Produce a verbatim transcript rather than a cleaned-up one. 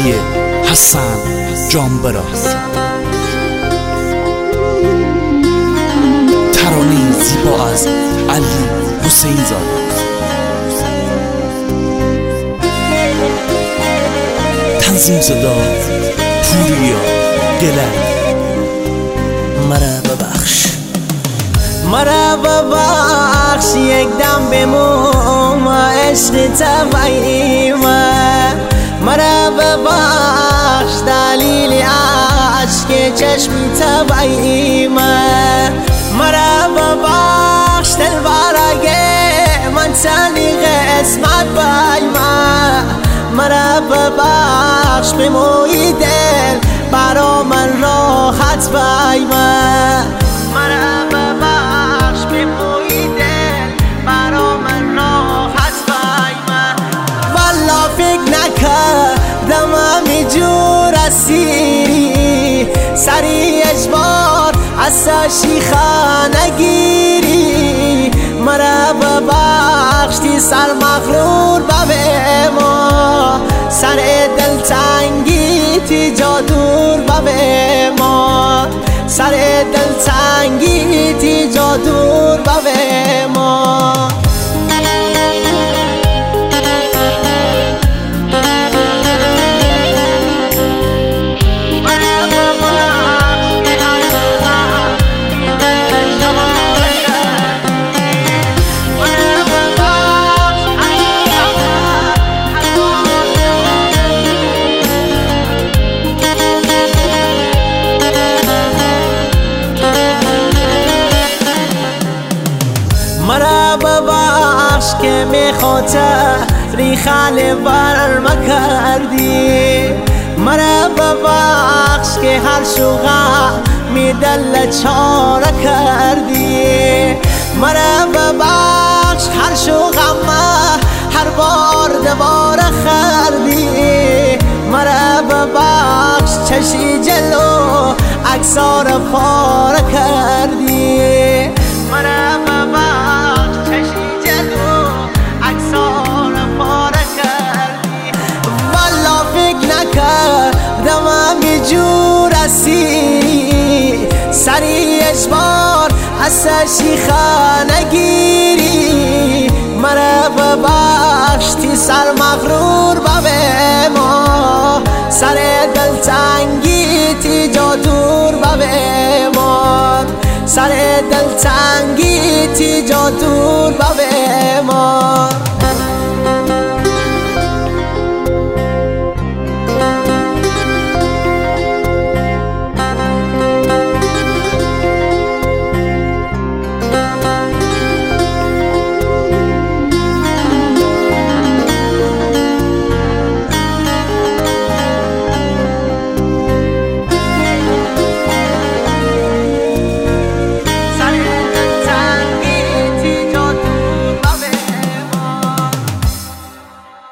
ترانه حسن جانبراز، ترانه زیبا از علی حسین زاده، تنظیم صدا پوریا گلر. مرا ببخش، مرا ببخش، یک دم بمون عشق طبعیم. مرا ببخش دلیل عشق چشم طبعیم. مرا ببخش دل برای من تنی قسمت بایما. مرا ببخش به موی دل برا من راحت بایما. مرا ببخش به موی دل برا من راحت بایما. والا فکر نکردم همی جور اسیری، سری اجبار از شیخه نگیری. مرا ببخش تی سر مغرور ببه ما، سر دل تنگی تی جادور ببه ما، سر دل تنگی تی جادور ببه ما. مرا ببخش که میخاطری خاله بر مکردی. مرا ببخش که هر شوقا می دل چاره کردی. مرا ببخش هر شوقا ما هر بار دوباره خردی. مرا ببخش چشی جلو اکسار پاره کردی. مرا ببخش چشی جلو اکسار پاره کردی. والا فکر نکردم همی جور اسیری، سری اجبار از شیخه نگیری. مرا ببخش تی سر مغرور ببه ما، سر دل تنگی تی جادور ببه ما، سر دل تنگی تی جادور ببه